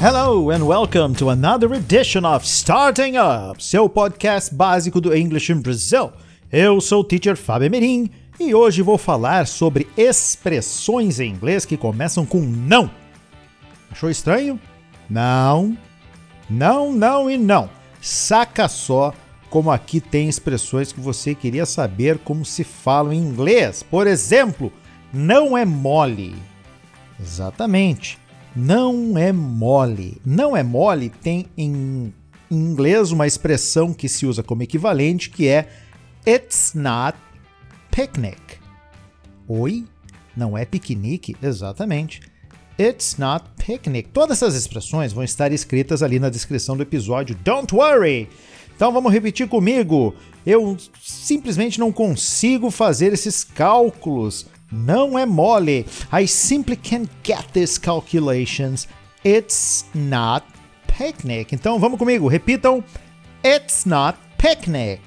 Hello and welcome to another edition of Starting Up, seu podcast básico do English in Brazil. Eu sou o teacher Fábio Amerim e hoje vou falar sobre expressões em inglês que começam com não. Achou estranho? Não. Não, não e não. Saca só como aqui tem expressões que você queria saber como se falam em inglês. Por exemplo, não é mole. Exatamente. Não é mole. Não é mole tem em inglês uma expressão que se usa como equivalente, que é It's not picnic. Oi? Não é piquenique? Exatamente. It's not picnic. Todas essas expressões vão estar escritas ali na descrição do episódio. Don't worry! Então vamos repetir comigo. Eu simplesmente não consigo fazer esses cálculos. Não é mole. I simply can't get these calculations. It's not picnic. Então vamos comigo, repitam. It's not picnic.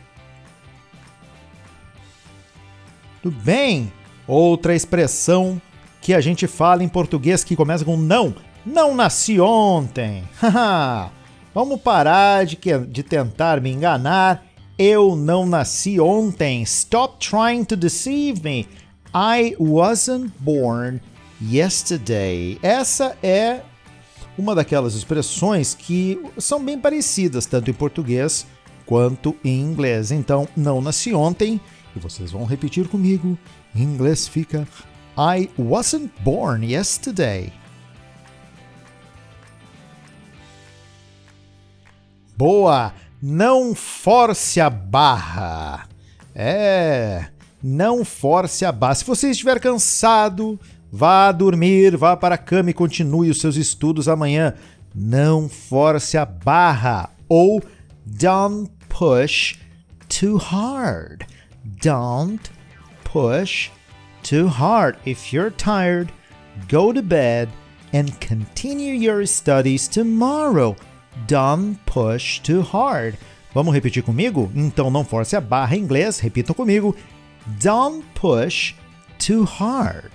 Tudo bem? Outra expressão que a gente fala em português que começa com não. Não nasci ontem. Vamos parar de tentar me enganar. Eu não nasci ontem. Stop trying to deceive me. I wasn't born yesterday. Essa é uma daquelas expressões que são bem parecidas, tanto em português quanto em inglês. Então, não nasci ontem, e vocês vão repetir comigo. Em inglês fica I wasn't born yesterday. Boa! Não force a barra. Não force a barra. Se você estiver cansado, vá dormir, vá para a cama e continue os seus estudos amanhã. Não force a barra. Ou don't push too hard. Don't push too hard. If you're tired, go to bed and continue your studies tomorrow. Don't push too hard. Vamos repetir comigo? Então não force a barra em inglês. Repitam comigo. Don't push too hard.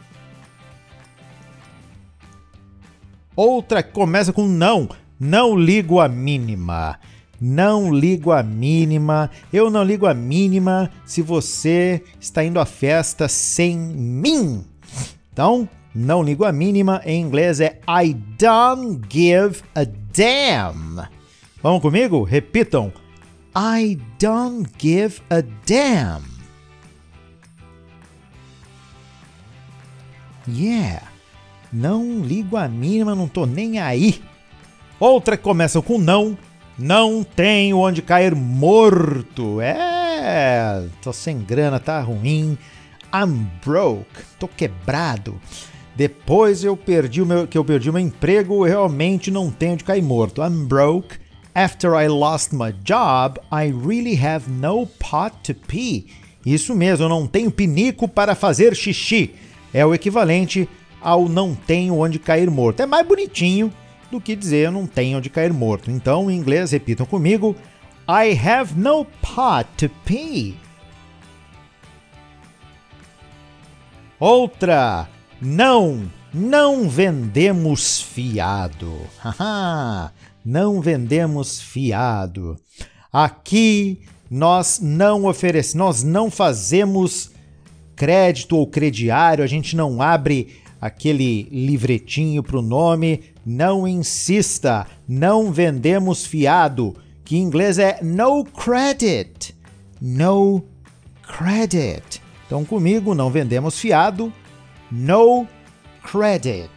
Outra que começa com não. Não ligo a mínima. Não ligo a mínima. Eu não ligo a mínima se você está indo à festa sem mim. Então, não ligo a mínima em inglês é I don't give a damn. Vamos comigo? Repitam. I don't give a damn. Yeah. Não ligo a mínima, não tô nem aí. Outra que começa com não. Não tenho onde cair morto. Tô sem grana, tá ruim. I'm broke. Tô quebrado. Depois que eu perdi o meu emprego, eu realmente não tenho onde cair morto. I'm broke. After I lost my job, I really have no pot to pee. Isso mesmo, eu não tenho pinico para fazer xixi. É o equivalente ao não tenho onde cair morto. É mais bonitinho do que dizer eu não tenho onde cair morto. Então, em inglês, repitam comigo. I have no pot to pee. Outra. Não vendemos fiado. Não vendemos fiado. Aqui nós não fazemos crédito ou crediário, a gente não abre aquele livretinho para o nome. Não insista, não vendemos fiado, que em inglês é no credit. No credit. Então comigo, não vendemos fiado, no credit.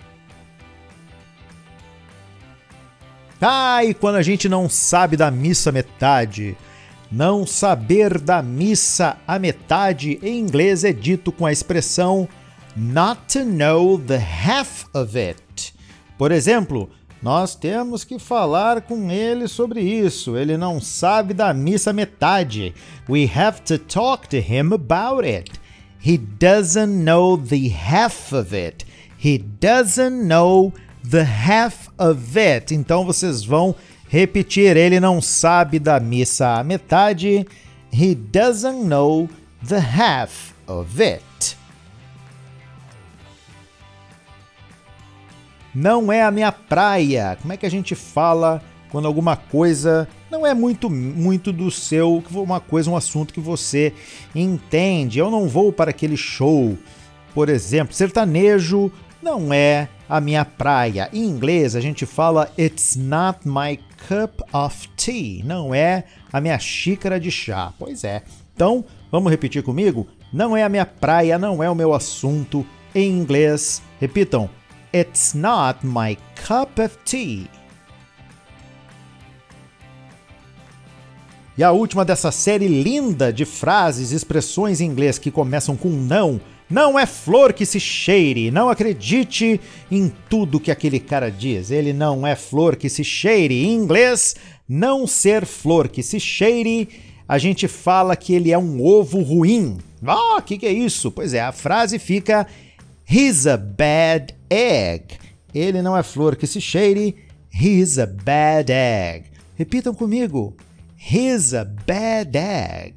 E quando a gente não sabe da missa metade? Não saber da missa a metade em inglês é dito com a expressão not to know the half of it. Por exemplo, nós temos que falar com ele sobre isso. Ele não sabe da missa metade. We have to talk to him about it. He doesn't know the half of it. He doesn't know the half of it. Então vocês vão repetir. Ele não sabe da missa a metade. He doesn't know the half of it. não é a minha praia. Como é que a gente fala quando alguma coisa não é muito do seu, uma coisa, um assunto que você entende? Eu não vou para aquele show, por exemplo. Sertanejo não é a minha praia. Em inglês a gente fala it's not my cup of tea. Não é a minha xícara de chá. Pois é. Então, vamos repetir comigo? Não é a minha praia, não é o meu assunto. Em inglês, repitam. It's not my cup of tea. E a última dessa série linda de frases e expressões em inglês que começam com não. Não é flor que se cheire. Não acredite em tudo que aquele cara diz. Ele não é flor que se cheire. Em inglês, não ser flor que se cheire, a gente fala que ele é um ovo ruim. O que é isso? Pois é, a frase fica he's a bad egg. Ele não é flor que se cheire. He's a bad egg. Repitam comigo. He's a bad egg.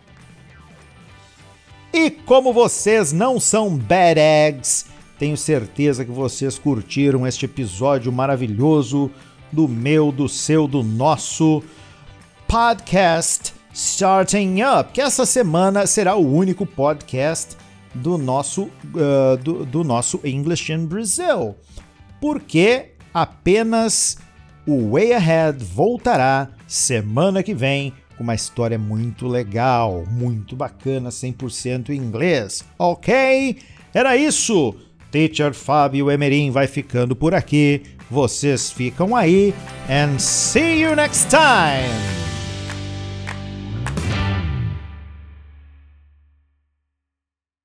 E como vocês não são bad eggs, tenho certeza que vocês curtiram este episódio maravilhoso do meu, do seu, do nosso podcast Starting Up, que essa semana será o único podcast do nosso English in Brazil, porque apenas o Way Ahead voltará semana que vem com uma história muito legal, muito bacana, 100% em inglês, ok? Era isso! Teacher Fábio Emerim vai ficando por aqui, vocês ficam aí, and see you next time!